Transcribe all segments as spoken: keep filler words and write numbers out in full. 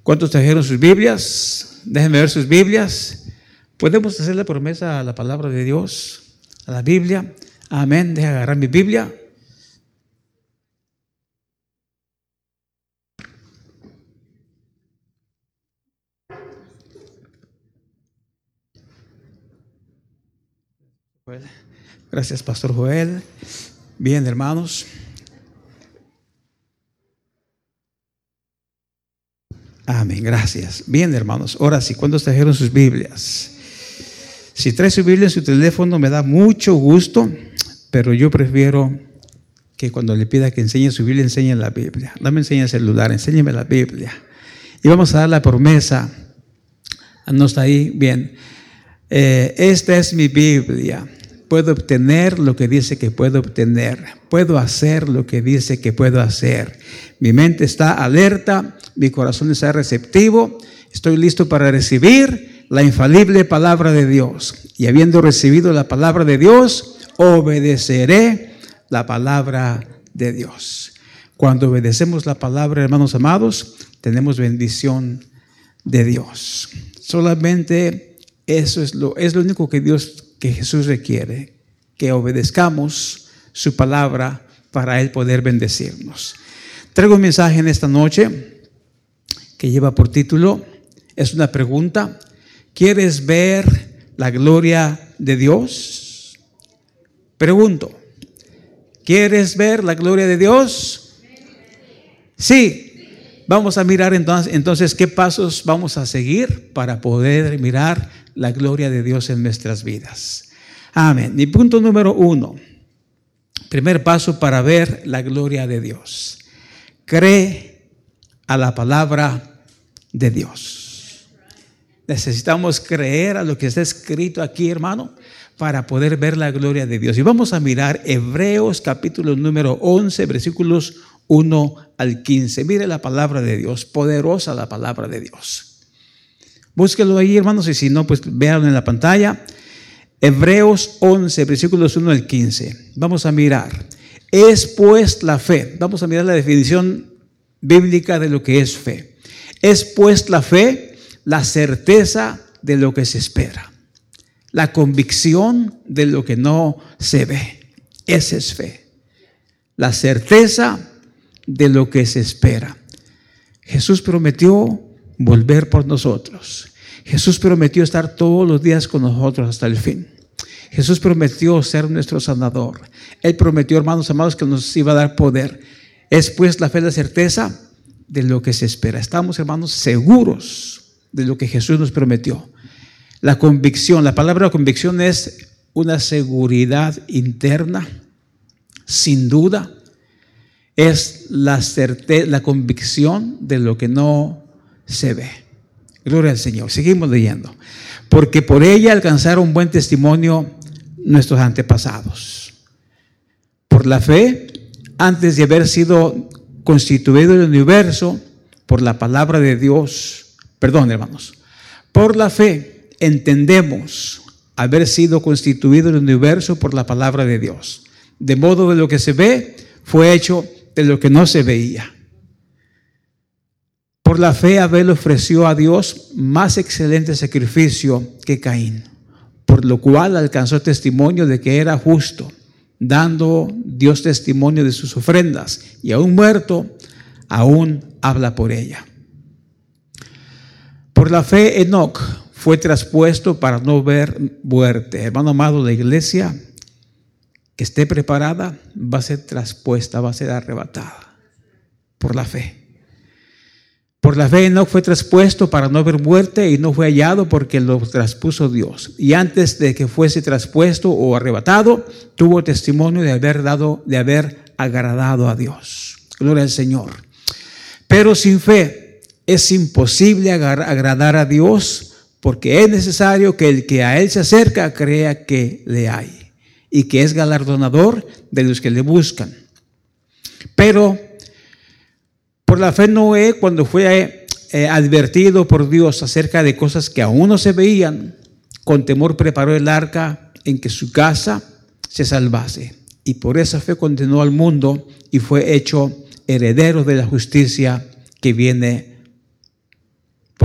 ¿Cuántos trajeron sus Biblias? Déjenme ver sus Biblias. ¿Podemos hacer la promesa a la palabra de Dios? A la Biblia. Amén. Deja agarrar mi Biblia. Gracias, Pastor Joel. Bien, hermanos. Amén, gracias. Bien, hermanos. Ahora sí, ¿cuántos trajeron sus Biblias? Si trae su Biblia en su teléfono, me da mucho gusto, pero yo prefiero que cuando le pida que enseñe su Biblia, enseñe la Biblia. No me enseñe el celular, enséñeme la Biblia. Y vamos a dar la promesa. No está ahí, bien. Eh, esta es mi Biblia. Puedo obtener lo que dice que puedo obtener. Puedo hacer lo que dice que puedo hacer. Mi mente está alerta, mi corazón está receptivo. Estoy listo para recibir la infalible palabra de Dios. Y habiendo recibido la palabra de Dios, obedeceré la palabra de Dios. Cuando obedecemos la palabra, hermanos amados, tenemos bendición de Dios. Solamente eso es lo, es lo único que Dios que Jesús requiere, que obedezcamos su palabra para Él poder bendecirnos. Traigo un mensaje en esta noche que lleva por título, es una pregunta: ¿quieres ver la gloria de Dios? Pregunto, ¿quieres ver la gloria de Dios? Sí. Vamos a mirar entonces, entonces qué pasos vamos a seguir para poder mirar la gloria de Dios en nuestras vidas. Amén. Mi punto número uno. Primer paso para ver la gloria de Dios. Cree a la palabra de Dios. Necesitamos creer a lo que está escrito aquí, hermano, para poder ver la gloria de Dios. Y vamos a mirar Hebreos capítulo número once, versículos uno al quince. Mire la palabra de Dios, poderosa la palabra de Dios. Búsquelo ahí, hermanos, y si no, pues véanlo en la pantalla. Hebreos once, versículos uno al quince. Vamos a mirar. Es pues la fe. Vamos a mirar la definición bíblica de lo que es fe. Es pues la fe, la certeza de lo que se espera, la convicción de lo que no se ve. Esa es fe. La certeza de lo que se espera. Jesús prometió volver por nosotros. Jesús prometió estar todos los días con nosotros hasta el fin. Jesús prometió ser nuestro sanador. Él prometió, hermanos amados, que nos iba a dar poder. Es pues la fe, la certeza de lo que se espera. Estamos, hermanos, seguros de lo que Jesús nos prometió. La convicción, la palabra convicción es una seguridad interna, sin duda. Es la certeza, la convicción de lo que no se ve. Gloria al Señor. Seguimos leyendo. Porque por ella alcanzaron buen testimonio nuestros antepasados. Por la fe, antes de haber sido constituido el universo, por la palabra de Dios, perdón, hermanos, por la fe entendemos haber sido constituido el universo por la palabra de Dios. De modo de lo que se ve fue hecho de lo que no se veía. Por la fe Abel ofreció a Dios más excelente sacrificio que Caín, por lo cual alcanzó testimonio de que era justo, dando Dios testimonio de sus ofrendas, y aún muerto, aún habla por ella. Por la fe Enoc fue traspuesto para no ver muerte. Hermano amado, la iglesia que esté preparada va a ser traspuesta, va a ser arrebatada por la fe. Por la fe Enoc fue traspuesto para no ver muerte y no fue hallado porque lo traspuso Dios. Y antes de que fuese traspuesto o arrebatado, tuvo testimonio de haber dado, de haber agradado a Dios. Gloria al Señor. Pero sin fe es imposible agradar a Dios, porque es necesario que el que a Él se acerca crea que le hay y que es galardonador de los que le buscan. Pero por la fe Noé, cuando fue eh, advertido por Dios acerca de cosas que aún no se veían, con temor preparó el arca en que su casa se salvase. Y por esa fe condenó al mundo y fue hecho heredero de la justicia que viene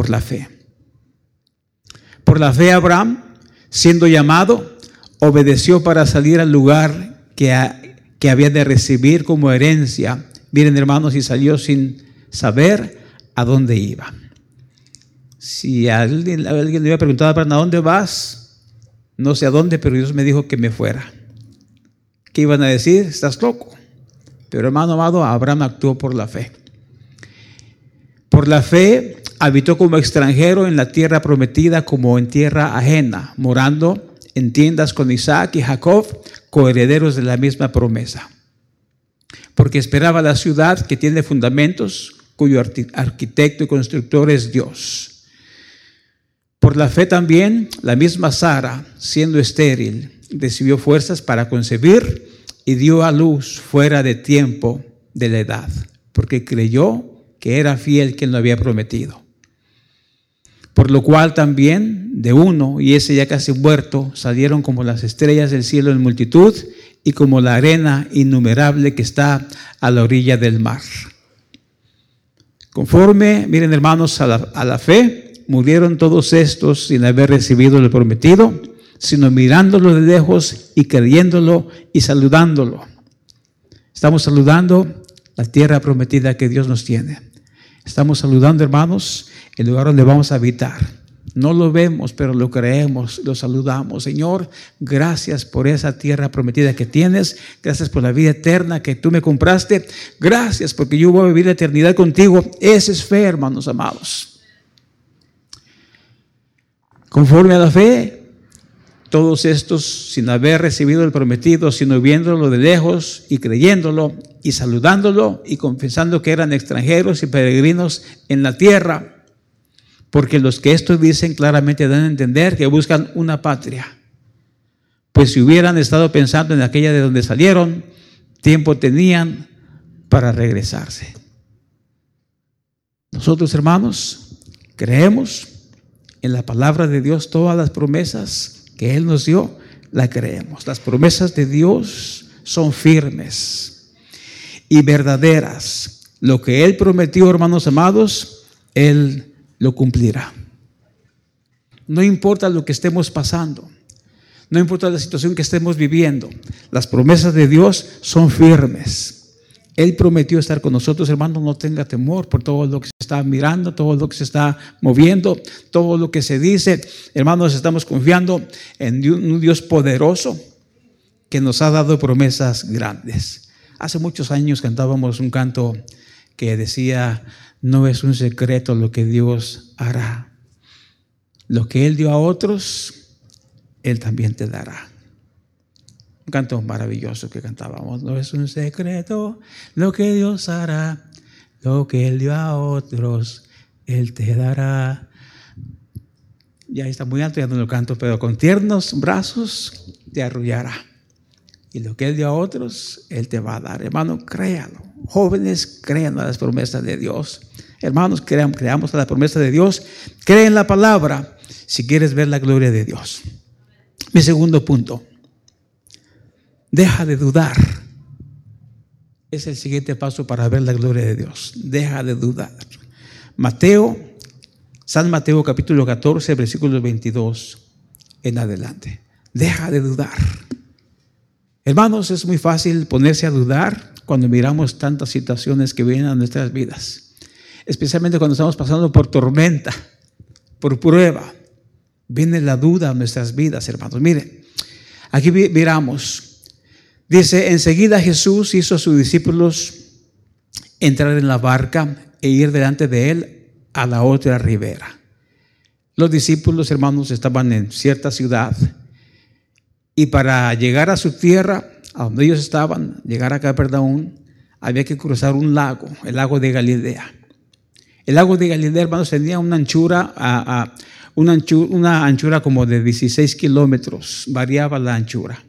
por la fe. Por la fe Abraham, siendo llamado, obedeció para salir al lugar que, a, que había de recibir como herencia. Miren, hermanos, y salió sin saber a dónde iba. Si a alguien, a alguien le hubiera preguntado a Abraham, ¿a dónde vas? No sé a dónde, pero Dios me dijo que me fuera. ¿Qué iban a decir? Estás loco. Pero hermano amado, Abraham actuó por la fe. Por la fe habitó como extranjero en la tierra prometida, como en tierra ajena, morando en tiendas con Isaac y Jacob, coherederos de la misma promesa. Porque esperaba la ciudad que tiene fundamentos, cuyo arquitecto y constructor es Dios. Por la fe también, la misma Sara, siendo estéril, recibió fuerzas para concebir y dio a luz fuera de tiempo de la edad, porque creyó que era fiel quien lo había prometido. Por lo cual también de uno, y ese ya casi muerto, salieron como las estrellas del cielo en multitud y como la arena innumerable que está a la orilla del mar. Conforme, miren hermanos, a la, a la fe, murieron todos estos sin haber recibido lo prometido, sino mirándolo de lejos y creyéndolo y saludándolo. Estamos saludando la tierra prometida que Dios nos tiene. Estamos saludando, hermanos, el lugar donde vamos a habitar. No lo vemos, pero lo creemos, lo saludamos. Señor, gracias por esa tierra prometida que tienes. Gracias por la vida eterna que tú me compraste. Gracias porque yo voy a vivir la eternidad contigo. Esa es fe, hermanos amados. Conforme a la fe, todos estos, sin haber recibido el prometido, sino viéndolo de lejos y creyéndolo y saludándolo y confesando que eran extranjeros y peregrinos en la tierra, porque los que esto dicen claramente dan a entender que buscan una patria. Pues si hubieran estado pensando en aquella de donde salieron, tiempo tenían para regresarse. Nosotros, hermanos, creemos en la palabra de Dios, todas las promesas que Él nos dio, la creemos. Las promesas de Dios son firmes y verdaderas. Lo que Él prometió, hermanos amados, Él lo cumplirá. No importa lo que estemos pasando, no importa la situación que estemos viviendo, las promesas de Dios son firmes. Él prometió estar con nosotros, hermano. No tenga temor por todo lo que se está mirando, todo lo que se está moviendo, todo lo que se dice. Hermanos, estamos confiando en un Dios poderoso que nos ha dado promesas grandes. Hace muchos años cantábamos un canto que decía: no es un secreto lo que Dios hará. Lo que Él dio a otros, Él también te dará. Un canto maravilloso que cantábamos. No es un secreto lo que Dios hará, lo que Él dio a otros, Él te dará. Ya está muy alto, ya no lo canto, pero con tiernos brazos te arrullará. Y lo que Él dio a otros, Él te va a dar. Hermano, créalo. Jóvenes, crean a las promesas de Dios. Hermanos, crean, creamos a la promesa de Dios. Cree en la palabra si quieres ver la gloria de Dios. Mi segundo punto. Deja de dudar. Es el siguiente paso para ver la gloria de Dios. Deja de dudar. Mateo, San Mateo capítulo catorce, versículos veintidós en adelante. Deja de dudar. Hermanos, es muy fácil ponerse a dudar cuando miramos tantas situaciones que vienen a nuestras vidas. Especialmente cuando estamos pasando por tormenta, por prueba. Viene la duda a nuestras vidas, hermanos. Miren, aquí miramos. Dice: enseguida Jesús hizo a sus discípulos entrar en la barca e ir delante de Él a la otra ribera. Los discípulos, hermanos, estaban en cierta ciudad y para llegar a su tierra, a donde ellos estaban, llegar a Capernaum, había que cruzar un lago, el lago de Galilea. El lago de Galilea, hermanos, tenía una anchura, a, a, una, anchura una anchura como de dieciséis kilómetros, variaba la anchura.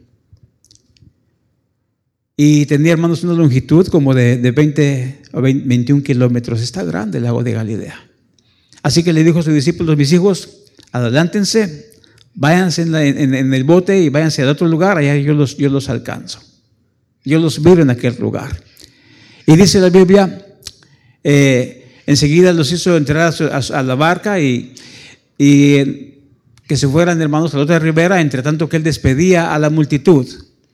Y tenía, hermanos, una longitud como de, de veinte o veintiún kilómetros. Está grande el lago de Galilea. Así que le dijo a sus discípulos: mis hijos, adelántense, váyanse en, la, en, en el bote y váyanse al otro lugar, allá yo los, yo los alcanzo. Yo los miro en aquel lugar. Y dice la Biblia, eh, Enseguida los hizo entrar a, su, a, a la barca y, y que se fueran, hermanos, a la otra ribera, entre tanto que él despedía a la multitud.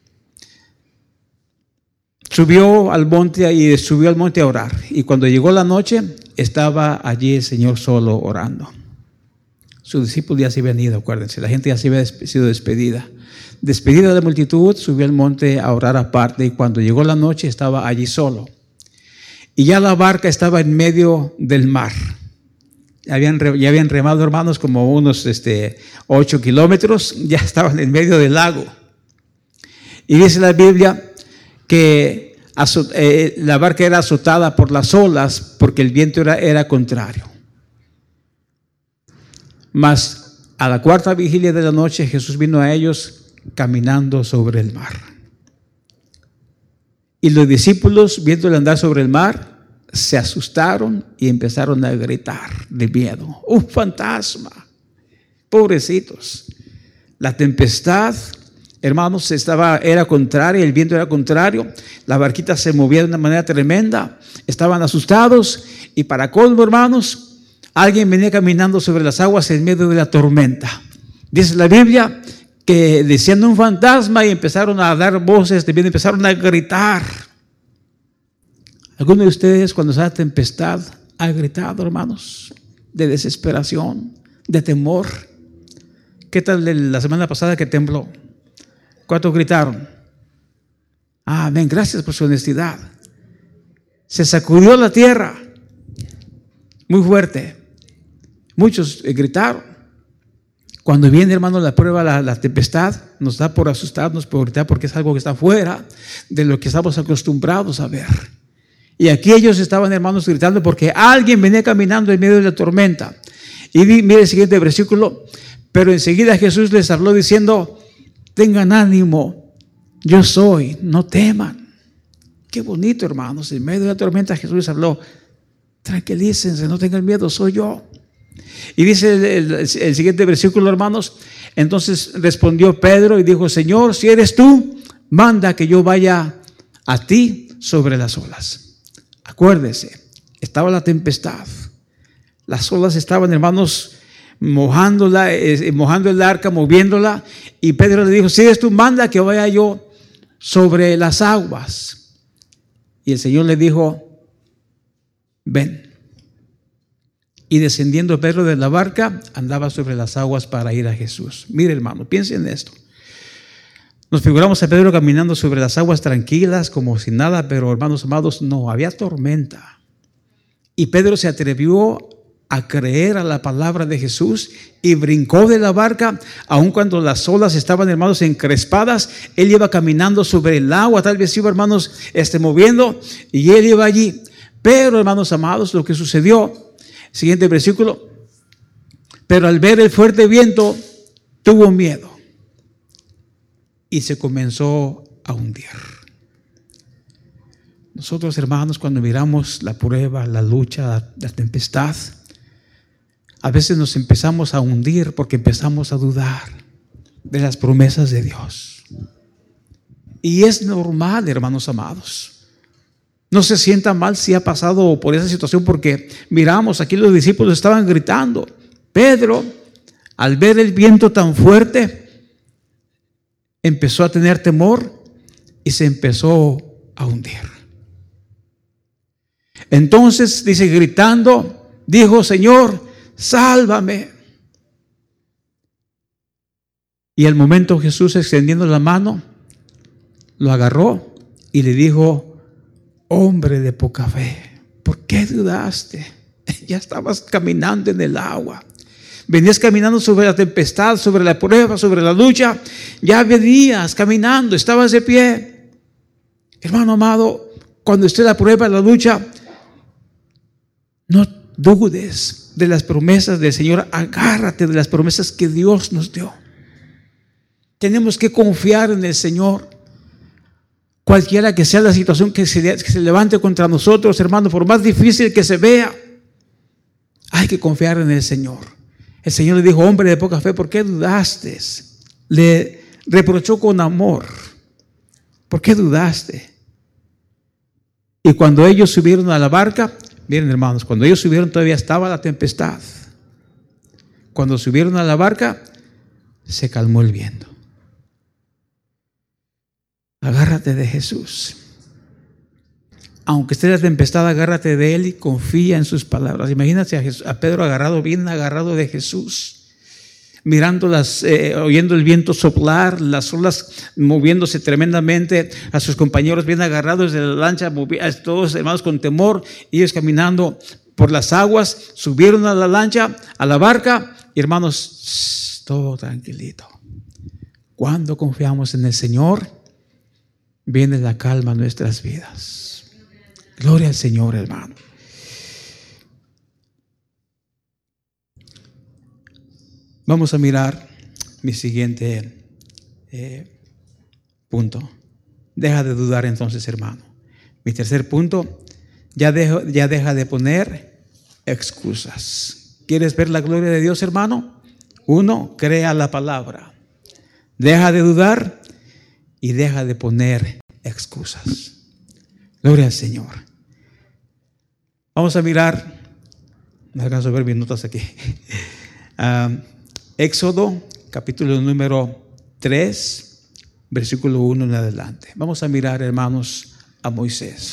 Subió al monte y subió al monte a orar. Y cuando llegó la noche, estaba allí el Señor solo orando. Sus discípulos ya se habían ido, acuérdense, la gente ya se había sido despedida. Despedida de la multitud, subió al monte a orar aparte, y cuando llegó la noche estaba allí solo. Y ya la barca estaba en medio del mar. Habían, ya habían remado, hermanos, como unos este, ocho kilómetros, ya estaban en medio del lago. Y dice la Biblia que azot, eh, la barca era azotada por las olas porque el viento era, era contrario. Mas a la cuarta vigilia de la noche Jesús vino a ellos caminando sobre el mar. Y los discípulos, viéndole andar sobre el mar, se asustaron y empezaron a gritar de miedo. ¡Un fantasma! Pobrecitos. La tempestad, hermanos, estaba, era contraria, el viento era contrario, la barquita se movía de una manera tremenda, estaban asustados y para colmo, hermanos, alguien venía caminando sobre las aguas en medio de la tormenta. Dice la Biblia que decían un fantasma y empezaron a dar voces, también empezaron a gritar. ¿Alguno de ustedes cuando se da tempestad ha gritado, hermanos, de desesperación, de temor? ¿Qué tal la semana pasada que tembló? ¿Cuántos gritaron? Ah, amén, gracias por su honestidad. Se sacudió la tierra muy fuerte. Muchos gritaron. Cuando viene, hermano, la prueba, la, la tempestad, nos da por asustarnos, por gritar, porque es algo que está fuera de lo que estamos acostumbrados a ver. Y aquí ellos estaban, hermanos, gritando porque alguien venía caminando en medio de la tormenta. Y mire el siguiente versículo. Pero enseguida Jesús les habló diciendo: tengan ánimo, yo soy, no teman. Qué bonito, hermanos. En medio de la tormenta Jesús les habló: tranquilícense, no tengan miedo, soy yo. Y dice el, el, el siguiente versículo, hermanos: entonces respondió Pedro y dijo: Señor, si eres tú, manda que yo vaya a ti sobre las olas. Acuérdese, estaba la tempestad, las olas estaban, hermanos, mojándola, eh, mojando el arca, moviéndola, y Pedro le dijo: si eres tú, manda que vaya yo sobre las aguas. Y el Señor le dijo: ven. Y descendiendo Pedro de la barca, andaba sobre las aguas para ir a Jesús. Mire, hermano, piense en esto. Nos figuramos a Pedro caminando sobre las aguas tranquilas, como si nada, pero hermanos amados, no, había tormenta. Y Pedro se atrevió a creer a la palabra de Jesús y brincó de la barca, aun cuando las olas estaban, hermanos, encrespadas. Él iba caminando sobre el agua, tal vez iba, hermanos, este, moviendo, y él iba allí. Pero, hermanos amados, lo que sucedió, siguiente versículo: pero al ver el fuerte viento, tuvo miedo y se comenzó a hundir. Nosotros, hermanos, cuando miramos la prueba, la lucha, la tempestad, a veces nos empezamos a hundir porque empezamos a dudar de las promesas de Dios. Y es normal, hermanos amados. No se sienta mal si ha pasado por esa situación, porque miramos, aquí los discípulos estaban gritando. Pedro, al ver el viento tan fuerte, empezó a tener temor y se empezó a hundir. Entonces, dice, gritando, dijo: Señor, sálvame. Y al momento Jesús, extendiendo la mano, lo agarró y le dijo: hombre de poca fe, ¿por qué dudaste? Ya estabas caminando en el agua. Venías caminando sobre la tempestad, sobre la prueba, sobre la lucha. Ya venías caminando, estabas de pie. Hermano amado, cuando esté la prueba, la lucha, no dudes de las promesas del Señor. Agárrate de las promesas que Dios nos dio. Tenemos que confiar en el Señor. Cualquiera que sea la situación que se, que se levante contra nosotros, hermano, por más difícil que se vea, hay que confiar en el Señor. El Señor le dijo: hombre de poca fe, ¿por qué dudaste? Le reprochó con amor: ¿por qué dudaste? Y cuando ellos subieron a la barca, Miren, hermanos, cuando ellos subieron todavía estaba la tempestad. Cuando subieron a la barca, se calmó el viento. Agárrate de Jesús. Aunque esté la tempestad, agárrate de Él y confía en sus palabras. Imagínate a, Jesús, a Pedro agarrado, bien agarrado de Jesús, mirando las, eh, oyendo el viento soplar, las olas moviéndose tremendamente, a sus compañeros bien agarrados de la lancha, todos hermanos con temor, y ellos caminando por las aguas, subieron a la lancha, a la barca, y hermanos, todo tranquilito. Cuando confiamos en el Señor, viene la calma a nuestras vidas. Gloria al Señor, hermano. Vamos a mirar mi siguiente eh, punto. Deja de dudar entonces, hermano. Mi tercer punto, ya, dejo, ya deja de poner excusas. ¿Quieres ver la gloria de Dios, hermano? Uno, crea la palabra. Deja de dudar y deja de poner excusas. Gloria al Señor. Vamos a mirar, no alcanzo a ver mis notas aquí. Uh, Éxodo, capítulo número tres, versículo uno en adelante. Vamos a mirar, hermanos, a Moisés.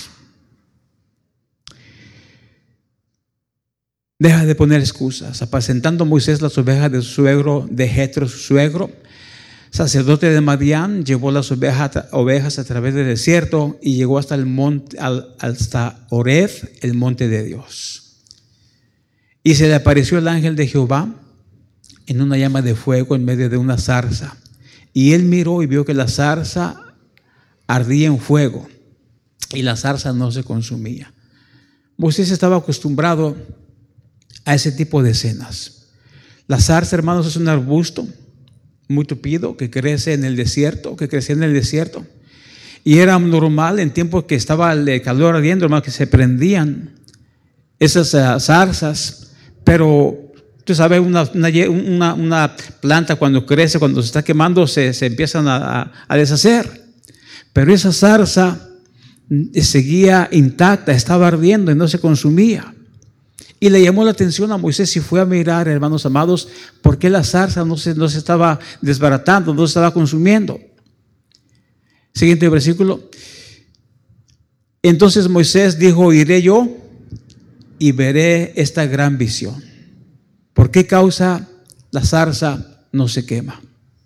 Deja de poner excusas. Apacentando Moisés las ovejas de su suegro, de Jetro, su suegro, sacerdote de Madián, llevó las ovejas, ovejas a través del desierto y llegó hasta el monte, hasta Horeb, el monte de Dios. Y se le apareció el ángel de Jehová en una llama de fuego en medio de una zarza. Y él miró y vio que la zarza ardía en fuego y la zarza no se consumía. Moisés estaba acostumbrado a ese tipo de escenas. La zarza, hermanos, es un arbusto muy tupido que crece en el desierto, que crecía en el desierto. Y era normal en tiempos que estaba el calor ardiendo, hermanos, que se prendían esas uh, zarzas. Pero tú sabes, una, una, una planta cuando crece, cuando se está quemando, se, se empiezan a, a, a deshacer. Pero esa zarza seguía intacta, estaba ardiendo y no se consumía. Y le llamó la atención a Moisés y fue a mirar, hermanos amados, por qué la zarza no se, no se estaba desbaratando, no se estaba consumiendo. Siguiente versículo. Entonces Moisés dijo: iré yo y veré esta gran visión. ¿Por qué causa la zarza no se quema?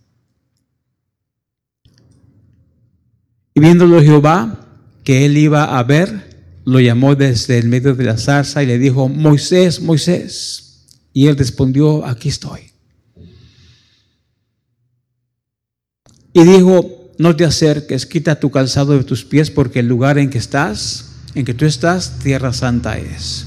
Y viéndolo Jehová, que él iba a ver, lo llamó desde el medio de la zarza y le dijo: Moisés, Moisés. Y él respondió: aquí estoy. Y dijo: no te acerques, quita tu calzado de tus pies, porque el lugar en que estás, en que tú estás, tierra santa es.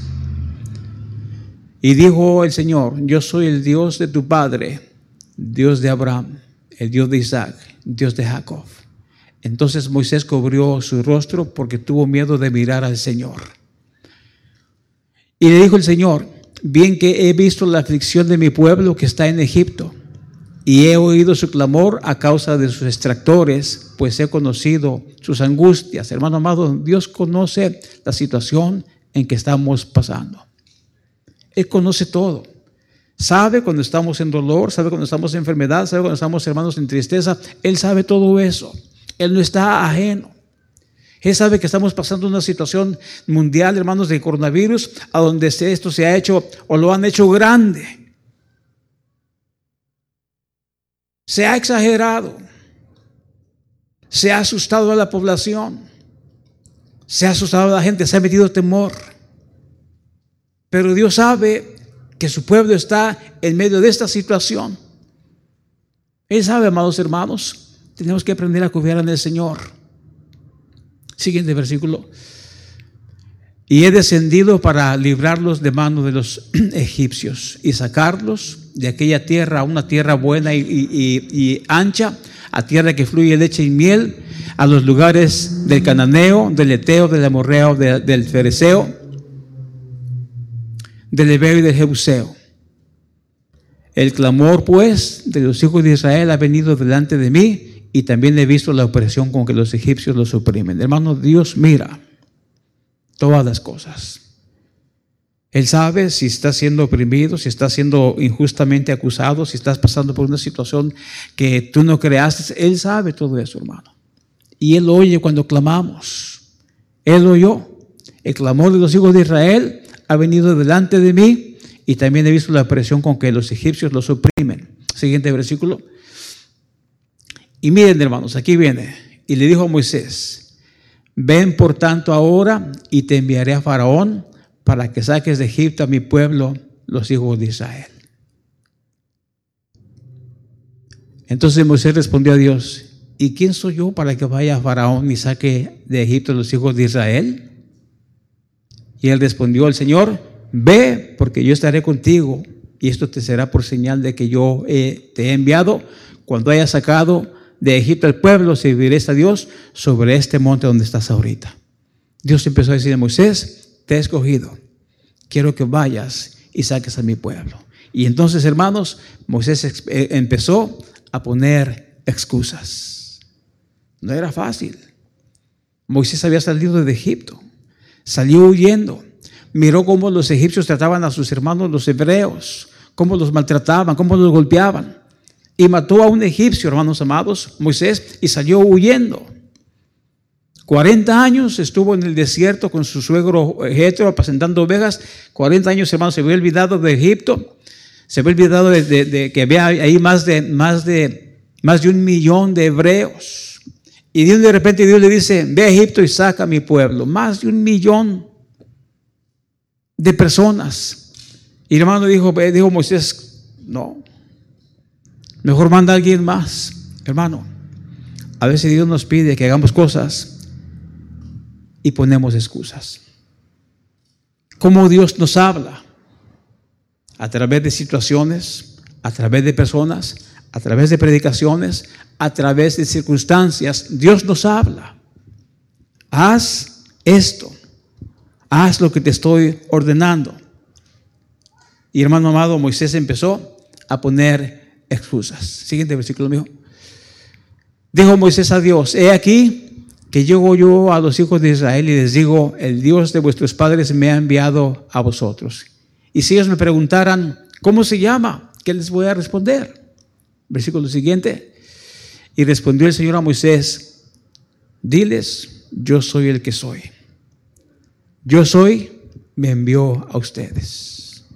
Y dijo el Señor: yo soy el Dios de tu padre, Dios de Abraham, el Dios de Isaac, Dios de Jacob. Entonces Moisés cubrió su rostro porque tuvo miedo de mirar al Señor. Y le dijo el Señor: bien que he visto la aflicción de mi pueblo que está en Egipto, y he oído su clamor a causa de sus extractores, pues he conocido sus angustias. Hermano amado, Dios conoce la situación en que estamos pasando. Él conoce todo. Sabe cuando estamos en dolor, sabe cuando estamos en enfermedad, sabe cuando estamos, hermanos, en tristeza. Él sabe todo eso. Él no está ajeno. Él sabe que estamos pasando una situación mundial, hermanos, de coronavirus, a donde esto se ha hecho o lo han hecho grande. Se ha exagerado. Se ha asustado a la población. Se ha asustado a la gente, se ha metido temor. Pero Dios sabe que su pueblo está en medio de esta situación. Él sabe, amados hermanos. Tenemos que aprender a confiar en el Señor. Siguiente versículo. Y he descendido para librarlos de mano de los egipcios y sacarlos de aquella tierra a una tierra buena y, y, y ancha, a tierra que fluye leche y miel, a los lugares del cananeo, del eteo, del amorreo, de, del fereceo, del heveo y del jebuseo. El clamor, pues, de los hijos de Israel ha venido delante de mí, y también he visto la opresión con que los egipcios los oprimen. Hermano, Dios mira todas las cosas. Él sabe si estás siendo oprimido, si estás siendo injustamente acusado, si estás pasando por una situación que tú no creaste. Él sabe todo eso, hermano. Y Él oye cuando clamamos. Él oyó. El clamor de los hijos de Israel ha venido delante de mí y también he visto la presión con que los egipcios los oprimen. Siguiente versículo. Y miren, hermanos, aquí viene. Y le dijo a Moisés: ven por tanto ahora y te enviaré a Faraón para que saques de Egipto a mi pueblo, los hijos de Israel. Entonces Moisés respondió a Dios: ¿y quién soy yo para que vaya a Faraón y saque de Egipto a los hijos de Israel? Y él respondió al Señor: ve, porque yo estaré contigo, y esto te será por señal de que yo eh, te he enviado. Cuando hayas sacado de Egipto al pueblo, serviréis a Dios sobre este monte donde estás ahorita. Dios empezó a decir a Moisés: te he escogido, quiero que vayas y saques a mi pueblo. Y entonces, hermanos, Moisés empezó a poner excusas. No era fácil. Moisés había salido de Egipto, salió huyendo, miró cómo los egipcios trataban a sus hermanos los hebreos, cómo los maltrataban, cómo los golpeaban, y mató a un egipcio, hermanos amados, Moisés, y salió huyendo. cuarenta años estuvo en el desierto con su suegro Jetro apacentando ovejas. cuarenta años, hermanos, se había olvidado de Egipto. Se había olvidado de, de, de que había ahí más de, más, de, más de un millón de hebreos. Y de repente Dios le dice: ve a Egipto y saca a mi pueblo. Más de un millón de personas. Y el hermano dijo, dijo Moisés: no, mejor manda a alguien más. Hermano, a veces Dios nos pide que hagamos cosas y ponemos excusas. ¿Cómo Dios nos habla? A través de situaciones, a través de personas, a través de predicaciones, a través de circunstancias. Dios nos habla. Haz esto. Haz lo que te estoy ordenando. Y hermano amado, Moisés empezó a poner excusas. Siguiente versículo, mío. Dijo Moisés a Dios: he aquí que llego yo a los hijos de Israel y les digo: el Dios de vuestros padres me ha enviado a vosotros. Y si ellos me preguntaran: ¿cómo se llama?, ¿qué les voy a responder? Versículo siguiente. Y respondió el Señor a Moisés: diles: yo soy el que soy. Yo soy, me envió a ustedes.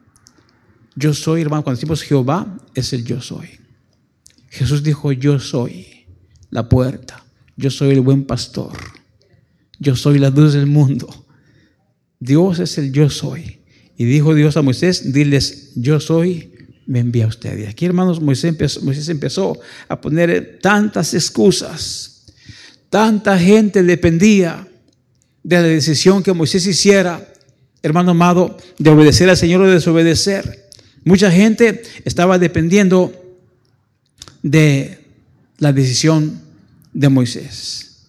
Yo soy, hermano, cuando decimos Jehová, es el yo soy. Jesús dijo: yo soy la puerta. Yo soy el buen pastor. Yo soy la luz del mundo. Dios es el yo soy. Y dijo Dios a Moisés: diles: yo soy, me envía a ustedes. Aquí, hermanos, Moisés empezó, Moisés empezó a poner tantas excusas. Tanta gente dependía de la decisión que Moisés hiciera, hermano amado, de obedecer al Señor o de desobedecer. Mucha gente estaba dependiendo de la decisión de Moisés.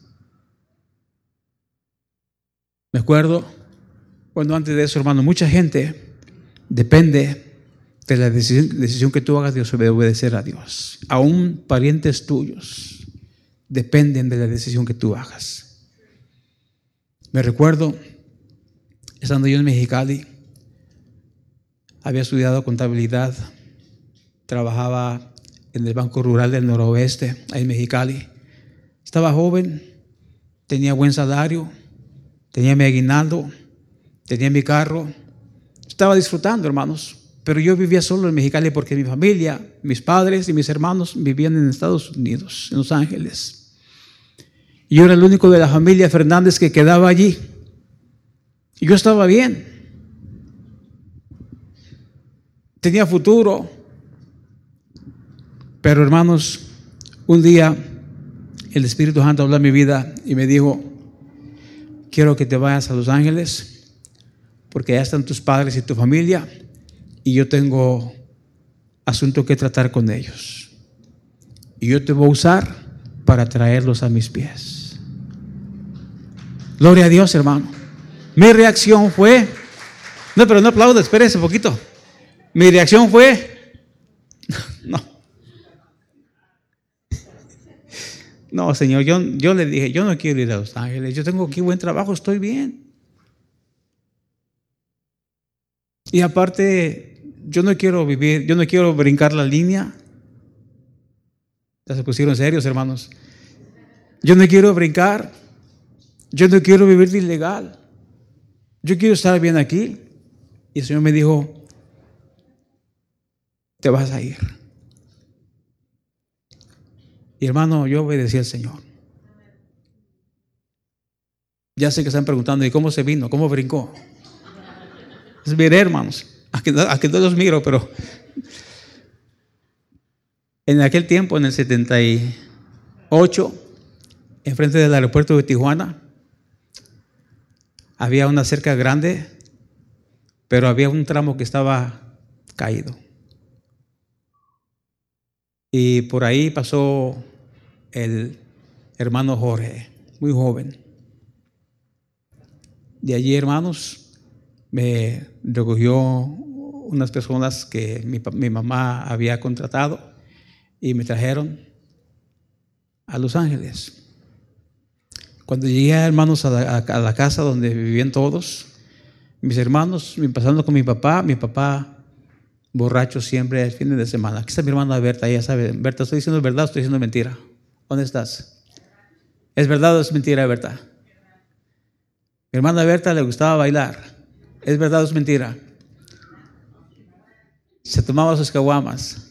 Me acuerdo cuando antes de eso, hermano, mucha gente depende de la decisión, decisión que tú hagas de obedecer a Dios. Aún parientes tuyos dependen de la decisión que tú hagas. Me recuerdo, estando yo en Mexicali, había estudiado contabilidad, trabajaba en el Banco Rural del Noroeste, ahí en Mexicali. Estaba joven, tenía buen salario, tenía mi aguinaldo, tenía mi carro. Estaba disfrutando, hermanos, pero yo vivía solo en Mexicali porque mi familia, mis padres y mis hermanos vivían en Estados Unidos, en Los Ángeles. Y yo era el único de la familia Fernández que quedaba allí. Y yo estaba bien. Tenía futuro. Pero, hermanos, un día el Espíritu Santo habló a mi vida y me dijo: quiero que te vayas a Los Ángeles porque allá están tus padres y tu familia y yo tengo asunto que tratar con ellos. Y yo te voy a usar para traerlos a mis pies. Gloria a Dios, hermano. Mi reacción fue, no, pero no aplaudo, espérese un poquito. Mi reacción fue, no. No, Señor, yo, yo le dije, yo no quiero ir a Los Ángeles, yo tengo aquí buen trabajo, estoy bien. Y aparte, yo no quiero vivir, yo no quiero brincar la línea. Ya se pusieron serios, hermanos. Yo no quiero brincar. Yo no quiero vivir de ilegal. Yo quiero estar bien aquí. Y el Señor me dijo, te vas a ir. Y hermano, yo obedecí al Señor. Ya sé que están preguntando, ¿y cómo se vino? ¿Cómo brincó? Es miré, hermanos. Aquí, aquí no los miro, pero en aquel tiempo, en el setenta y ocho, enfrente del aeropuerto de Tijuana, había una cerca grande, pero había un tramo que estaba caído. Y por ahí pasó el hermano Jorge, muy joven. De allí, hermanos, me recogió unas personas que mi, mi mamá había contratado y me trajeron a Los Ángeles. Cuando llegué, hermanos, a la, a la casa donde vivían todos, mis hermanos, pasando con mi papá, mi papá borracho siempre el fin de semana. Aquí está mi hermana Berta, ella sabe. Berta, ¿estoy diciendo verdad o estoy diciendo mentira? ¿Dónde estás? ¿Es verdad o es mentira, Berta? Mi hermana Berta le gustaba bailar. ¿Es verdad o es mentira? Se tomaba sus caguamas.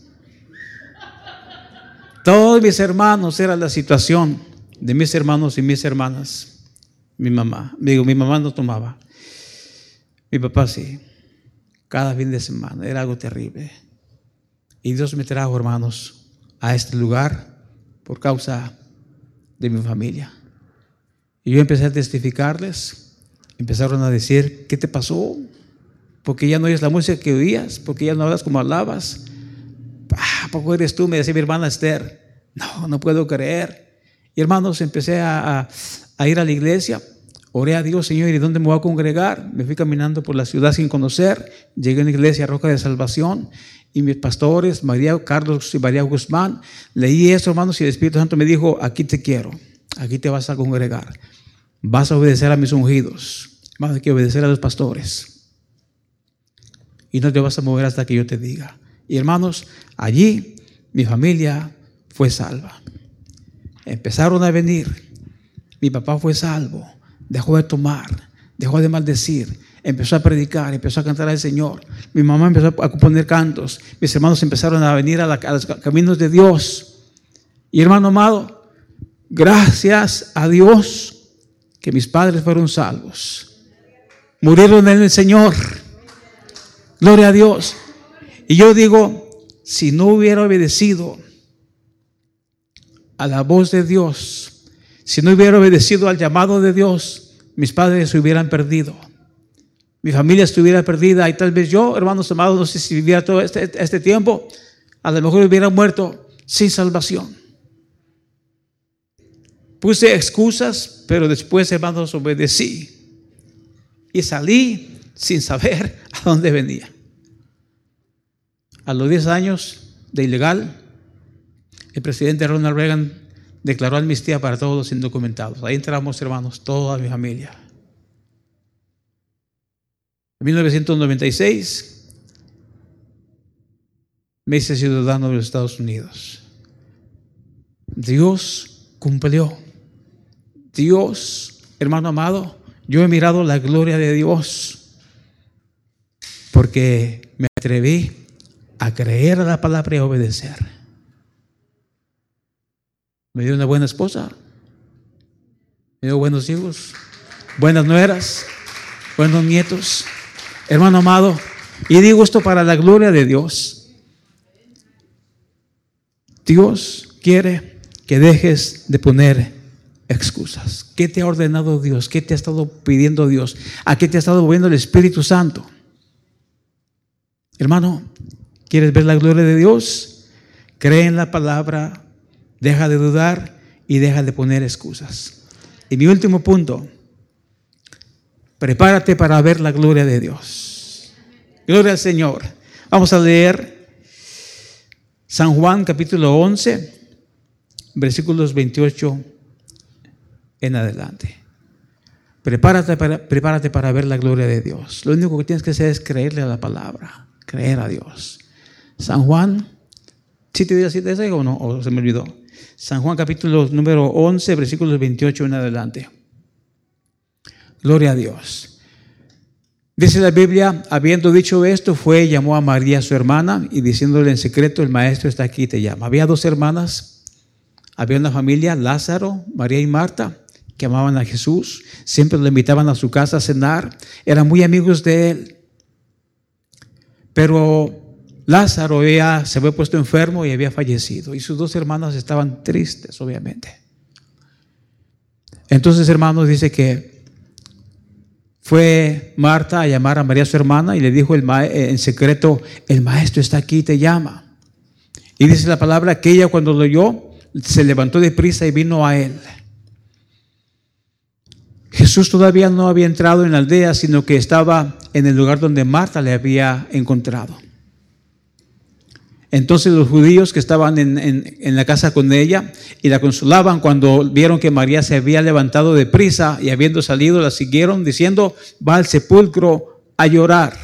Todos mis hermanos, era la situación de mis hermanos y mis hermanas. Mi mamá, digo, mi mamá no tomaba. Mi papá sí. Cada fin de semana, era algo terrible. Y Dios me trajo, hermanos, a este lugar por causa de mi familia. Y yo empecé a testificarles. Empezaron a decir, ¿qué te pasó? Porque ya no oyes la música que oías, porque ya no hablas como hablabas. ¿A poco eres tú? Me decía mi hermana Esther. No, no puedo creer. Y hermanos, empecé a, a, a ir a la iglesia. Oré a Dios, Señor, ¿y dónde me voy a congregar? Me fui caminando por la ciudad sin conocer. Llegué a una iglesia, Roca de Salvación, y mis pastores, María Carlos y María Guzmán, leí eso, hermanos, y el Espíritu Santo me dijo, aquí te quiero, aquí te vas a congregar. Vas a obedecer a mis ungidos. Vas a que obedecer a los pastores. Y no te vas a mover hasta que yo te diga. Y hermanos, allí mi familia fue salva. Empezaron a venir. Mi papá fue salvo. Dejó de tomar, dejó de maldecir, empezó a predicar, empezó a cantar al Señor. Mi mamá empezó a componer cantos. Mis hermanos empezaron a venir a, la, a los caminos de Dios. Y hermano amado, gracias a Dios que mis padres fueron salvos. Murieron en el Señor. Gloria a Dios. Y yo digo, si no hubiera obedecido a la voz de Dios, si no hubiera obedecido al llamado de Dios, mis padres se hubieran perdido. Mi familia estuviera perdida y tal vez yo, hermanos amados, no sé si viviera todo este, este tiempo, a lo mejor hubiera muerto sin salvación. Puse excusas, pero después, hermanos, obedecí. Y salí sin saber a dónde venía. A los diez años de ilegal, el presidente Ronald Reagan declaró amnistía para todos los indocumentados. Ahí entramos, hermanos, toda mi familia. En mil novecientos noventa y seis me hice ciudadano de los Estados Unidos. Dios cumplió. Dios, hermano amado, yo he mirado la gloria de Dios porque me atreví a creer a la palabra y a obedecer. Me dio una buena esposa, me dio buenos hijos, buenas nueras, buenos nietos, hermano amado. Y digo esto para la gloria de Dios. Dios quiere que dejes de poner excusas. ¿Qué te ha ordenado Dios? ¿Qué te ha estado pidiendo Dios? ¿A qué te ha estado moviendo el Espíritu Santo? Hermano, ¿quieres ver la gloria de Dios? Cree en la palabra. Deja de dudar y deja de poner excusas. Y mi último punto, prepárate para ver la gloria de Dios. Gloria al Señor. Vamos a leer San Juan capítulo once, versículos veintiocho en adelante. Prepárate para, prepárate para ver la gloria de Dios. Lo único que tienes que hacer es creerle a la palabra, creer a Dios. San Juan, ¿sí te digo así de ese o no? ¿O se me olvidó? San Juan capítulo número once, versículos veintiocho en adelante. Gloria a Dios. Dice la Biblia, habiendo dicho esto, fue y llamó a María su hermana y diciéndole en secreto, el maestro está aquí y te llama. Había dos hermanas, había una familia, Lázaro, María y Marta, que amaban a Jesús, siempre lo invitaban a su casa a cenar, eran muy amigos de él. Pero Lázaro ya se había puesto enfermo y había fallecido, y sus dos hermanas estaban tristes, obviamente. Entonces, hermanos, dice que fue Marta a llamar a María su hermana y le dijo el ma- en secreto, el maestro está aquí y te llama. Y dice la palabra que ella, cuando lo oyó, se levantó deprisa y vino a él. Jesús todavía no había entrado en la aldea, sino que estaba en el lugar donde Marta le había encontrado. Entonces los judíos que estaban en, en, en la casa con ella y la consolaban, cuando vieron que María se había levantado de prisa y habiendo salido, la siguieron diciendo, va al sepulcro a llorar.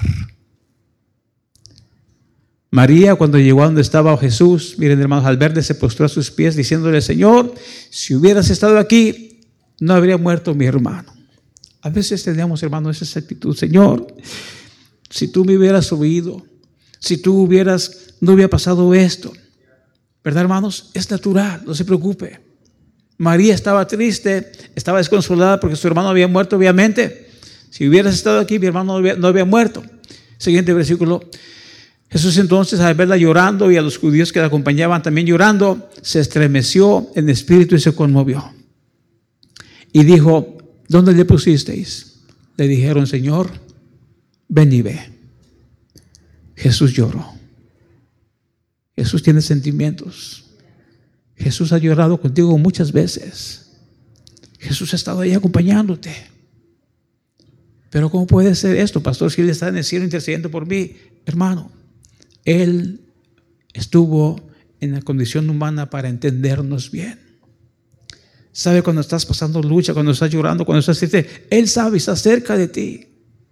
María, cuando llegó a donde estaba Jesús, miren hermanos, al verle se postró a sus pies diciéndole, Señor, si hubieras estado aquí, no habría muerto mi hermano. A veces tenemos, hermanos, esa actitud. Señor, si tú me hubieras oído, si tú hubieras, no hubiera pasado esto. ¿Verdad, hermanos? Es natural, no se preocupe. María estaba triste, estaba desconsolada porque su hermano había muerto, obviamente. Si hubieras estado aquí, mi hermano no había, no había muerto. Siguiente versículo. Jesús entonces, al verla llorando y a los judíos que la acompañaban también llorando, se estremeció en espíritu y se conmovió. Y dijo, ¿dónde le pusisteis? Le dijeron, Señor, ven y ve. Jesús lloró. Jesús tiene sentimientos. Jesús ha llorado contigo muchas veces. Jesús ha estado ahí acompañándote. Pero ¿cómo puede ser esto, pastor, si Él está en el cielo intercediendo por mí? Hermano, Él estuvo en la condición humana para entendernos bien. Sabe cuando estás pasando lucha, cuando estás llorando, cuando estás triste. Él sabe, está cerca de ti.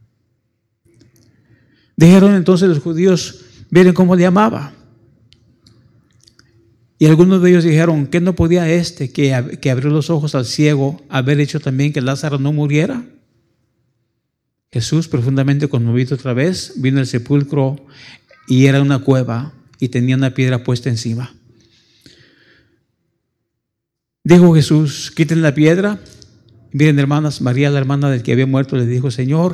Dijeron entonces los judíos, miren cómo le amaba. Y algunos de ellos dijeron, ¿qué no podía este que, que abrió los ojos al ciego haber hecho también que Lázaro no muriera? Jesús, profundamente conmovido otra vez, vino al sepulcro y era una cueva y tenía una piedra puesta encima. Dijo Jesús, quiten la piedra. Miren, hermanas, María, la hermana del que había muerto, le dijo, Señor,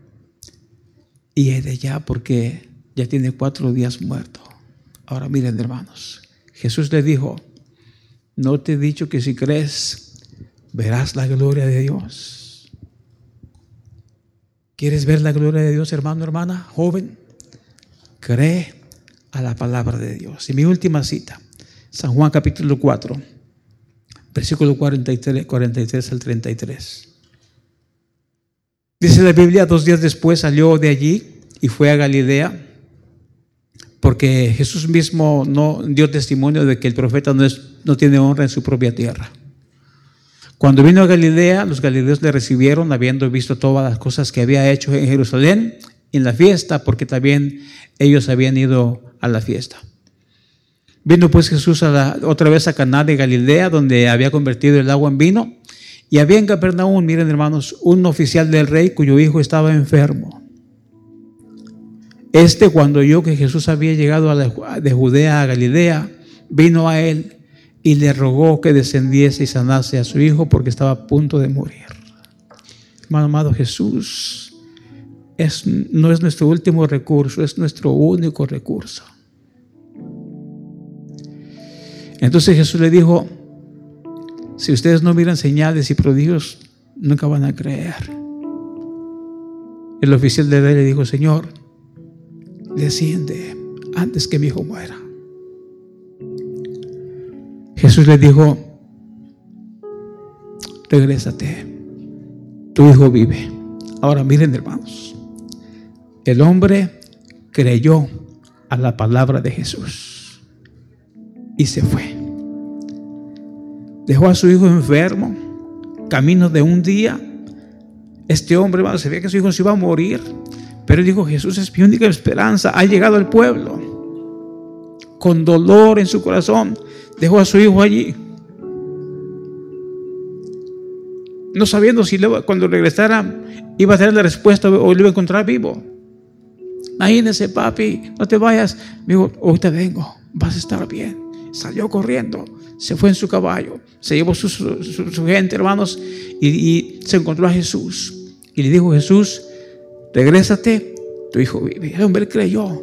y es de ya porque ya tiene cuatro días muerto. Ahora miren, hermanos, Jesús le dijo, ¿no te he dicho que si crees, verás la gloria de Dios? ¿Quieres ver la gloria de Dios, hermano, hermana, joven? Cree a la palabra de Dios. Y mi última cita, San Juan capítulo cuatro. Versículo cuarenta y tres, cuarenta y tres al treinta y tres. Dice la Biblia, dos días después salió de allí y fue a Galilea, porque Jesús mismo no dio testimonio de que el profeta no, es, no tiene honra en su propia tierra. Cuando vino a Galilea, los galileos le recibieron, habiendo visto todas las cosas que había hecho en Jerusalén, en la fiesta, porque también ellos habían ido a la fiesta. Vino pues Jesús a la, otra vez a Caná de Galilea, donde había convertido el agua en vino. Y había en Capernaum, miren hermanos, un oficial del rey cuyo hijo estaba enfermo. Este, cuando oyó que Jesús había llegado a la, de Judea a Galilea, vino a él y le rogó que descendiese y sanase a su hijo porque estaba a punto de morir. Hermano amado, Jesús es, no es nuestro último recurso, es nuestro único recurso. Entonces Jesús le dijo, si ustedes no miran señales y prodigios, nunca van a creer. El oficial del rey le dijo, Señor, desciende antes que mi hijo muera. Jesús le dijo, regrésate, tu hijo vive. Ahora miren, hermanos, el hombre creyó a la palabra de Jesús y se fue. Dejó a su hijo enfermo, camino de un día, Este hombre, hermano, sabía que su hijo se iba a morir, pero él dijo: Jesús es mi única esperanza. Ha llegado al pueblo con dolor en su corazón, dejó a su hijo allí, no sabiendo si le, cuando regresara iba a tener la respuesta o lo iba a encontrar vivo. Imagínese: papi, no te vayas. Me dijo: ahorita vengo, vas a estar bien. Salió corriendo, se fue en su caballo, se llevó su, su, su, su gente, hermanos, y, y se encontró a Jesús. Y le dijo Jesús: regrésate, tu hijo vive. El hombre creyó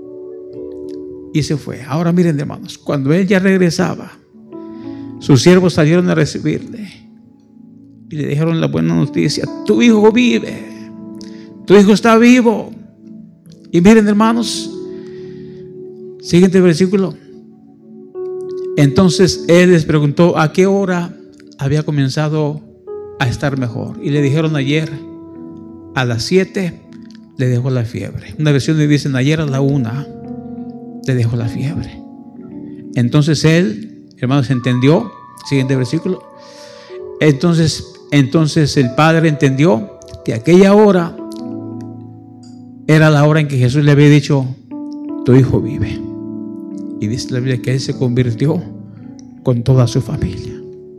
y se fue. Ahora miren, hermanos, cuando él ya regresaba, sus siervos salieron a recibirle y le dijeron la buena noticia: tu hijo vive, tu hijo está vivo. Y miren, hermanos, siguiente versículo. Entonces él les preguntó a qué hora había comenzado a estar mejor, y le dijeron: ayer a las siete le dejó la fiebre. Una versión le dicen: ayer a la una le dejó la fiebre. Entonces él, hermanos, entendió. Siguiente versículo. Entonces, entonces el padre entendió que aquella hora era la hora en que Jesús le había dicho: tu hijo vive. Y dice la Biblia que él se convirtió con toda su familia.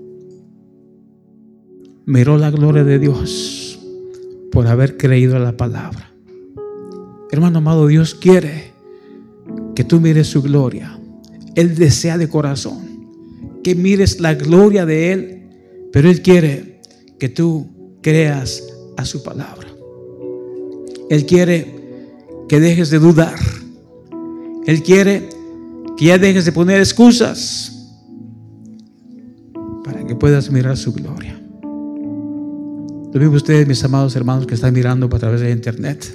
Miró la gloria de Dios por haber creído a la palabra. Hermano amado, Dios quiere que tú mires su gloria. Él desea de corazón que mires la gloria de Él, pero Él quiere que tú creas a su palabra. Él quiere que dejes de dudar. Él quiere que ya dejes de poner excusas para que puedas mirar su gloria. Lo mismo ustedes, mis amados hermanos que están mirando a través de internet.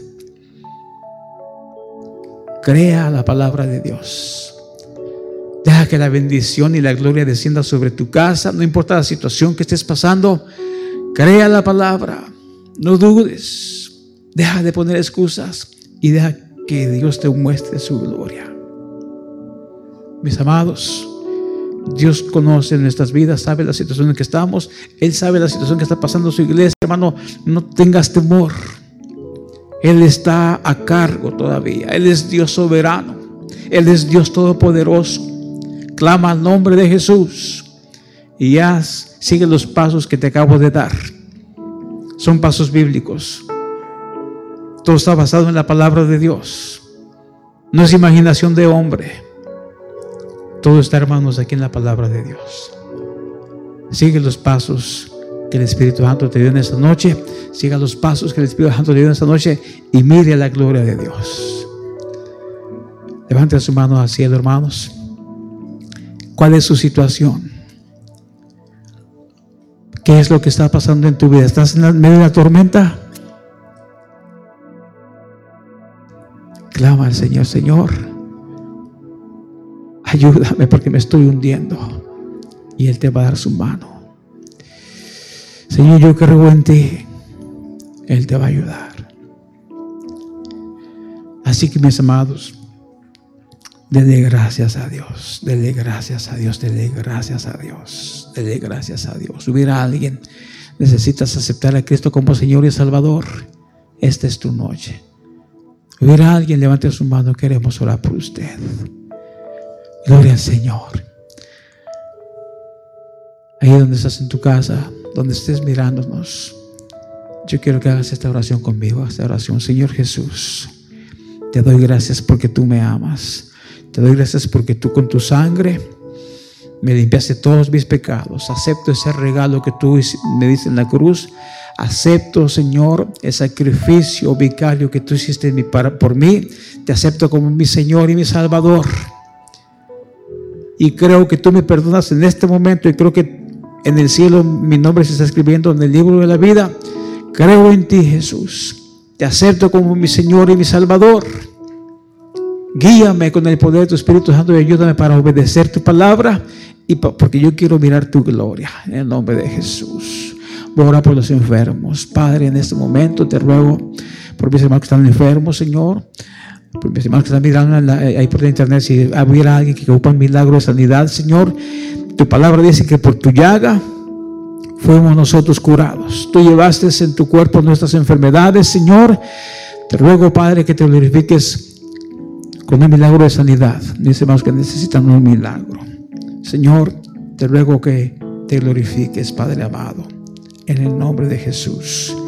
Crea la palabra de Dios. Deja que la bendición y la gloria descienda sobre tu casa. No importa la situación que estés pasando, crea la palabra. No dudes. Deja de poner excusas y deja que Dios te muestre su gloria. Mis amados, Dios conoce nuestras vidas, sabe la situación en que estamos. Él sabe la situación que está pasando su iglesia. Hermano, no tengas temor. Él está a cargo todavía. Él es Dios soberano. Él es Dios todopoderoso. Clama al nombre de Jesús y haz, sigue los pasos que te acabo de dar. Son pasos bíblicos. Todo está basado en la palabra de Dios. No es imaginación de hombre. Todo está, hermanos, aquí en la palabra de Dios. Sigue los pasos que el Espíritu Santo te dio en esta noche. Siga los pasos que el Espíritu Santo te dio en esta noche y mire la gloria de Dios. Levante su mano al cielo, hermanos. ¿Cuál es su situación? ¿Qué es lo que está pasando en tu vida? ¿Estás en medio de la tormenta? Clama al Señor: Señor, ayúdame porque me estoy hundiendo. Y Él te va a dar su mano. Señor, yo creo en ti. Él te va a ayudar. Así que, mis amados, denle gracias a Dios. Denle gracias a Dios. Denle gracias a Dios. Denle gracias a Dios. Si hubiera alguien, necesitas aceptar a Cristo como Señor y Salvador, esta es tu noche. Si hubiera alguien, levante su mano. Queremos orar por usted. Gloria al Señor. Ahí donde estás en tu casa, donde estés mirándonos, yo quiero que hagas esta oración conmigo. Esta oración: Señor Jesús, te doy gracias porque tú me amas. Te doy gracias porque tú con tu sangre me limpiaste todos mis pecados. Acepto ese regalo que tú me diste en la cruz. Acepto, Señor, el sacrificio vicario que tú hiciste por mí. Te acepto como mi Señor y mi Salvador. Y creo que tú me perdonas en este momento. Y creo que en el cielo mi nombre se está escribiendo en el libro de la vida. Creo en ti, Jesús. Te acepto como mi Señor y mi Salvador. Guíame con el poder de tu Espíritu Santo y ayúdame para obedecer tu palabra, y porque yo quiero mirar tu gloria. En el nombre de Jesús. Voy a orar por los enfermos. Padre, en este momento te ruego por mis hermanos que están enfermos, Señor. Por mis hermanos que están mirando la, ahí por la internet, si hubiera alguien que ocupa un milagro de sanidad, Señor. Tu palabra dice que por tu llaga fuimos nosotros curados. Tú llevaste en tu cuerpo nuestras enfermedades, Señor. Te ruego, Padre, que te glorifiques con un milagro de sanidad. Dice más que necesitan un milagro. Señor, te ruego que te glorifiques, Padre amado, en el nombre de Jesús.